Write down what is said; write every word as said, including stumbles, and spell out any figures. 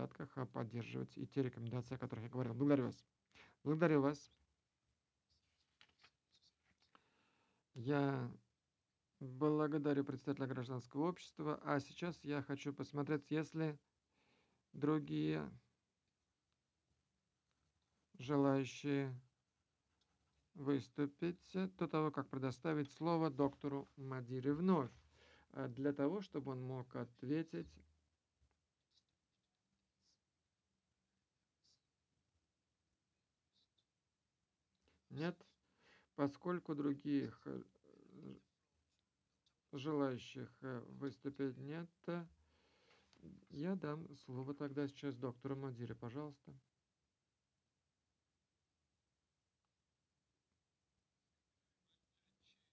порядках а, поддерживать и те рекомендации, о которых я говорил. Благодарю вас. Благодарю вас. Я благодарю представителя гражданского общества. А сейчас я хочу посмотреть, если другие желающие выступить до того, как предоставить слово доктору Мадире вновь, э, для того, чтобы он мог ответить. Нет, поскольку других э, желающих э, выступить нет, э, я дам слово тогда сейчас доктору Мадире, пожалуйста.